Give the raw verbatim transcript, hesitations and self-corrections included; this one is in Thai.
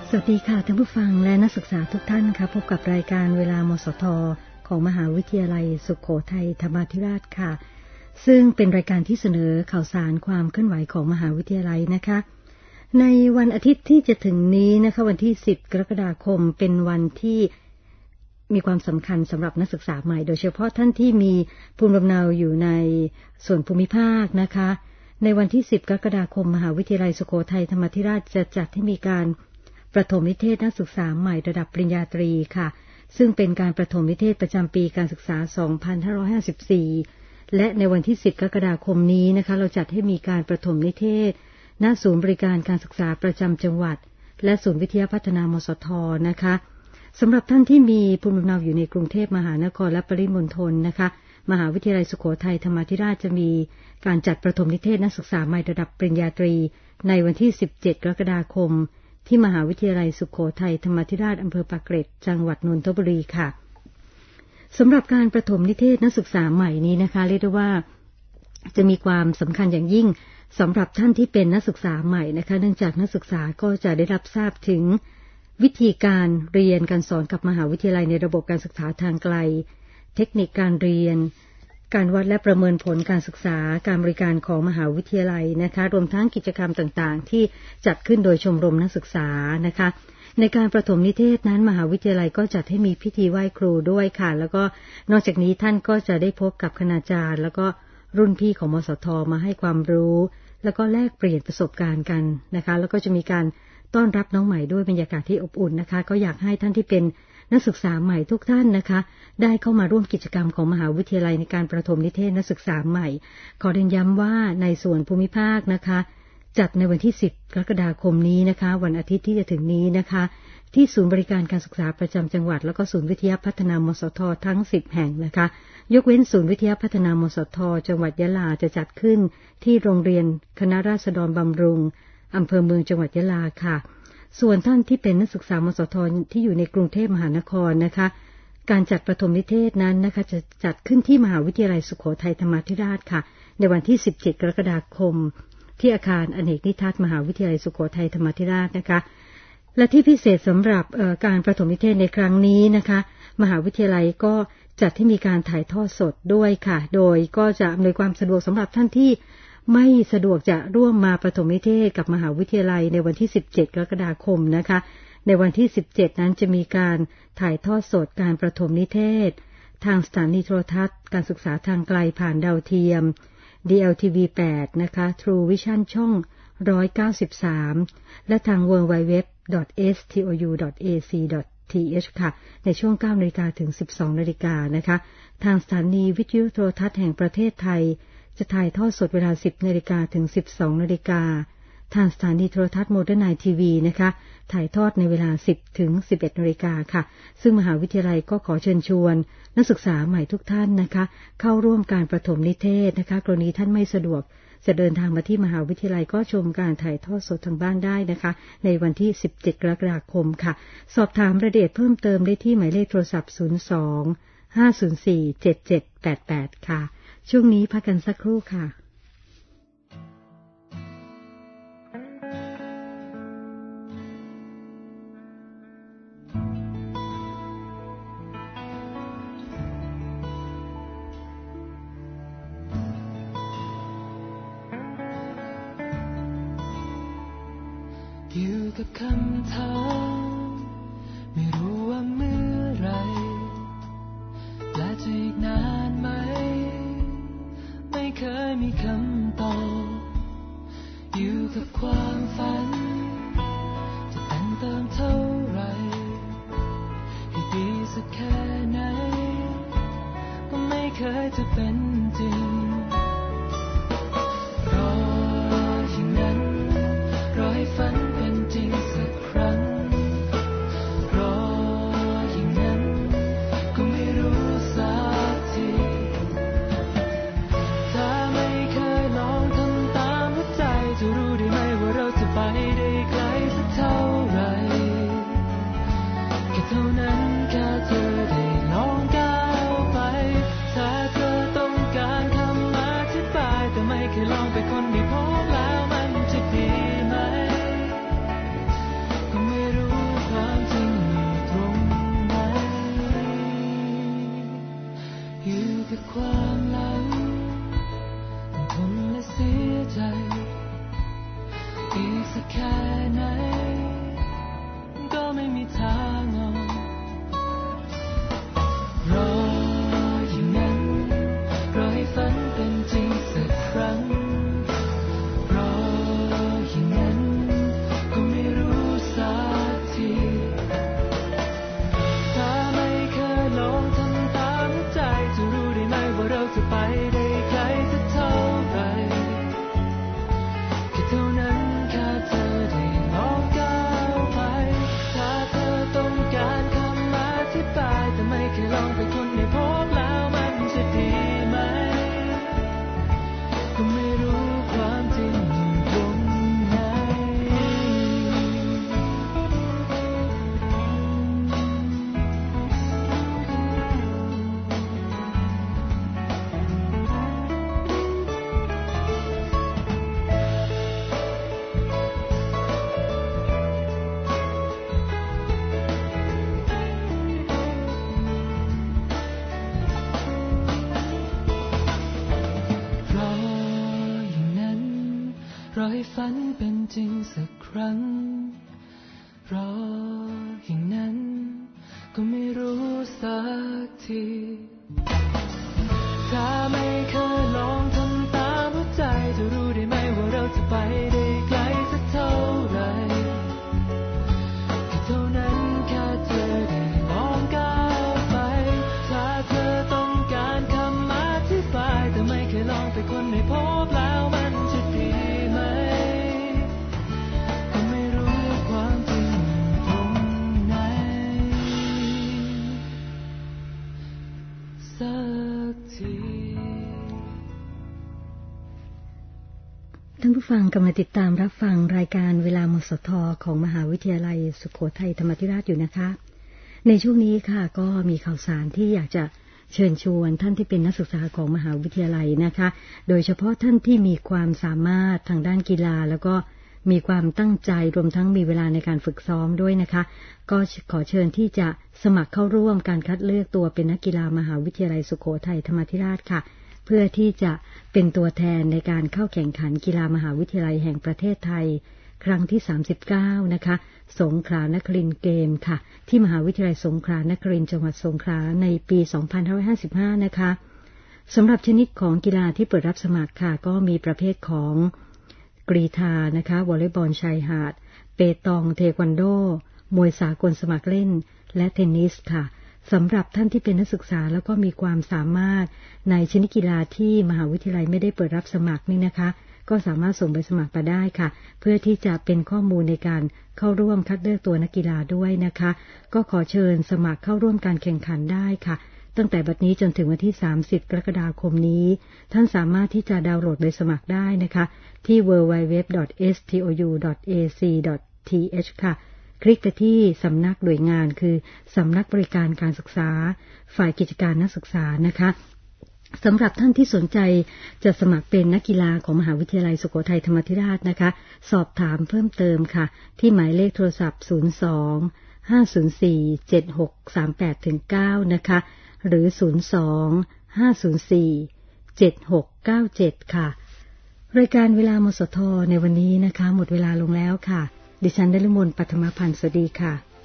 สวัสดีค่ะท่านผู้ฟังและนักศึกษาทุกท่านค่ะพบกับรายการเวลามสทของมหาวิทยาลัยสุโขทัยธรรมาธิราชค่ะซึ่งเป็นรายการที่เสนอข่าวสารความเคลื่อนไหวของมหาวิทยาลัยนะคะในวันอาทิตย์ที่จะถึงนี้นะคะวันที่สิบกรกฎาคมเป็นวันที่มีความสำคัญสำหรับนักศึกษาใหม่โดยเฉพาะท่านที่มีภูมิลำเนาอยู่ในส่วนภูมิภาคนะคะในวันที่สิบกรกฎาคมมหาวิทยาลัยสุโขทัยธรรมาธิราชจะจัดให้มีการประถมนิเทศนักศึกษาใหม่ระดับปริญญาตรีค่ะซึ่งเป็นการประถมนิเทศประจำปีการศึกษาสองพันห้าร้อยห้าสิบสี่และในวันที่สิบกรกฎาคมนี้นะคะเราจัดให้มีการประถมนิเทศณศูนย์บริการการศึกษาประจำจังหวัดและศูนย์วิทยาพัฒนามสทนะคะสำหรับท่านที่มีภูมิลำเนาอยู่ในกรุงเทพมหานครและปริมณฑลนะคะมหาวิทยาลัยสุโขทัยธรรมาธิราชจะมีการจัดประถมนิเทศนักศึกษาใหม่ระดับปริญญาตรีในวันที่สิบเจ็ดกรกฎาคมที่มหาวิทยาลัยสุโขทัยธรรมาธิราชอำเภอปากเกร็ดจังหวัดนนทบุรีค่ะสำหรับการประถมนิเทศนักศึกษาใหม่นี้นะคะเรียกได้ว่าจะมีความสำคัญอย่างยิ่งสำหรับท่านที่เป็นนักศึกษาใหม่นะคะเนื่องจากนักศึกษาก็จะได้รับทราบถึงวิธีการเรียนการสอนกับมหาวิทยาลัยในระบบการศึกษาทางไกลเทคนิคการเรียนการวัดและประเมินผลการศึกษาการบริการของมหาวิทยาลัยนะคะรวมทั้งกิจกรรมต่างๆที่จัดขึ้นโดยชมรมนักศึกษานะคะในการประถมนิเทศนั้นมหาวิทยาลัยก็จัดให้มีพิธีไหว้ครูด้วยค่ะแล้วก็นอกจากนี้ท่านก็จะได้พบกับคณาจารย์แล้วก็รุ่นพี่ของมสทมาให้ความรู้แล้วก็แลกเปลี่ยนประสบการณ์กันนะคะแล้วก็จะมีการต้อนรับน้องใหม่ด้วยบรรยากาศที่อบอุ่นนะคะก็อยากให้ท่านที่เป็นนักศึกษาใหม่ทุกท่านนะคะได้เข้ามาร่วมกิจกรรมของมหาวิทยาลัยในการประถมนิเทศนักศึกษาใหม่ขอเรียนย้ำว่าในส่วนภูมิภาคนะคะจัดในวันที่สิบกรกฎาคมนี้นะคะวันอาทิตย์ที่จะถึงนี้นะคะที่ศูนย์บริการการศึกษาประจำจังหวัดแล้วก็ศูนย์วิทยาพัฒนามสททั้งสิบแห่งนะคะยกเว้นศูนย์วิทยาพัฒนามสทจังหวัดยะลาจะจัดขึ้นที่โรงเรียนคณะราษฎรบำรุงอำเภอเมืองจังหวัดยะลาค่ะส่วนท่านที่เป็นนักศึกษามสทที่อยู่ในกรุงเทพมหานครนะคะการจัดประถมนิเทศนั้นนะคะจะจัดขึ้นที่มหาวิทยาลัยสุโขทัยธรรมาธิราชค่ะในวันที่สิบเจ็ดกรกฎาคมที่อาคารอเนกนิทัศน์มหาวิทยาลัยสุโขทัยธรรมาธิราชนะคะและที่พิเศษสำหรับการประถมนิเทศในครั้งนี้นะคะมหาวิทยาลัยก็จัดให้มีการถ่ายทอดสดด้วยค่ะโดยก็จะอำนวยความสะดวกสำหรับท่านที่ไม่สะดวกจะร่วมมาประถมนิเทศกับมหาวิทยาลัยในวันที่สิบเจ็ดกรกฎาคมนะคะในวันที่สิบเจ็ดนั้นจะมีการถ่ายทอดสดการประถมนิเทศทางสถานีโทรทัศน์การศึกษาทางไกลผ่านดาวเทียม ดี แอล ที วี แปด นะคะ True Vision ช่องหนึ่งร้อยเก้าสิบสามและทาง ดับเบิลยู ดับเบิลยู ดับเบิลยู ดอท เอส ที โอ ยู ดอท เอ ซี ดอท ที เอช ค่ะในช่วง เก้านาฬิกาถึง สิบสองนาฬิกานะคะทางสถานีวิทยุโทรทัศน์แห่งประเทศไทยจะถ่ายทอดสดเวลา สิบนาฬิกาถึง สิบสองนาฬิกาทางสถานีโทรทัศน์โมเดิร์นไนท์ทีวีนะคะถ่ายทอดในเวลา สิบถึงสิบเอ็ดนาฬิกาค่ะซึ่งมหาวิทยาลัยก็ขอเชิญชวนนักศึกษาใหม่ทุกท่านนะคะเข้าร่วมการประถมนิเทศนะคะกรณีท่านไม่สะดวกจะเดินทางมาที่มหาวิทยาลัยก็ชมการถ่ายทอดสดทางบ้านได้นะคะในวันที่สิบเจ็ดกรกฎาคมค่ะสอบถามรายละเอียดเพิ่มเติมได้ที่หมายเลขโทรศัพท์ศูนย์ สอง ห้า ศูนย์ สี่ เจ็ด เจ็ด แปด แปดค่ะช่วงนี้พักกันสักครู่ค่ะอยู่กับคำถามไม่รู้ว่าเมื่อไรและจะอีกนานไหมไม่เคยมีคำตอบอยู่กับความฝันจะแต่งเติมเท่าไรให้ดีสักแค่ไหนก็ไม่เคยจะเป็นจริงรออย่างนั้นรอให้ฝันเป็นจริงสักครั้งรออย่างนั้นก็ไม่รู้สักทีถ้าไม่เคยลองทำตามหัวใจจะรู้ได้ไหมว่าเรารอให้ฝันเป็นจริงสักครั้งรออย่างนั้นก็ไม่รู้สักทีถ้าไม่เคยลองทำตามหัวใจจะรู้ได้ไหมว่าเราจะไปได้ไกลสักเท่าไหร่แค่เท่านั้นแค่เธอได้ลองก้าวไปถ้าเธอต้องการคำอธิบายแต่ไม่เคยลองไปคนไม่พบแล้วมันจะดีไหมก็ไม่รู้ความจริงตรงไหนสักทีท่านผู้ฟังกำลังติดตามรับฟังรายการเวลามสทของมหาวิทยาลัยสุโขทัยธรรมาธิราชอยู่นะคะในช่วงนี้ค่ะก็มีข่าวสารที่อยากจะเชิญชวนท่านที่เป็นนักศึกษาของมหาวิทยาลัยนะคะโดยเฉพาะท่านที่มีความสามารถทางด้านกีฬาแล้วก็มีความตั้งใจรวมทั้งมีเวลาในการฝึกซ้อมด้วยนะคะก็ขอเชิญที่จะสมัครเข้าร่วมการคัดเลือกตัวเป็นนักกีฬามหาวิทยาลัยสุโขทัยธรรมาธิราชค่ะเพื่อที่จะเป็นตัวแทนในการเข้าแข่งขันกีฬามหาวิทยาลัยแห่งประเทศไทยครั้งที่สามสิบเก้านะคะสงขลานครินทร์เกมค่ะที่มหาวิทยาลัยสงขลานครินทร์จังหวัดสงขลาในปีสองพันห้าร้อยห้าสิบห้านะคะสำหรับชนิดของกีฬาที่เปิดรับสมัครค่ะก็มีประเภทของกรีฑานะคะวอลเลย์บอลชายหาดเปตองเทควันโดมวยสากลสมัครเล่นและเทนนิสค่ะสำหรับท่านที่เป็นนักศึกษาแล้วก็มีความสามารถในชนิดกีฬาที่มหาวิทยาลัยไม่ได้เปิดรับสมัครนี่นะคะก็สามารถส่งใบสมัครมาได้ค่ะเพื่อที่จะเป็นข้อมูลในการเข้าร่วมคัดเลือกตัวนักกีฬาด้วยนะคะก็ขอเชิญสมัครเข้าร่วมการแข่งขันได้ค่ะตั้งแต่บัดนี้จนถึงวันที่สามสิบกรกฎาคมนี้ท่านสามารถที่จะดาวน์โหลดใบสมัครได้นะคะที่ ดับเบิลยู ดับเบิลยู ดับเบิลยู ดอท เอส ที โอ ยู ดอท เอ ซี ดอท ที เอช ค่ะคลิกไปที่สำนักหน่วยงานคือสำนักบริการการศึกษาฝ่ายกิจการนักศึกษานะคะสำหรับท่านที่สนใจจะสมัครเป็นนักกีฬาของมหาวิทยาลัยสุโขทัยธรรมาธิราชนะคะสอบถามเพิ่มเติมค่ะที่หมายเลขโทรศัพท์ศูนย์ สอง ห้า ศูนย์ สี่ เจ็ด หก สาม แปด เก้า นะคะหรือศูนย์ สอง ห้า ศูนย์ สี่ เจ็ด หก เก้า เจ็ดค่ะรายการเวลามสทในวันนี้นะคะหมดเวลาลงแล้วค่ะดิฉันนฤมล ปัทมพันธ์สวัสดีค่ะ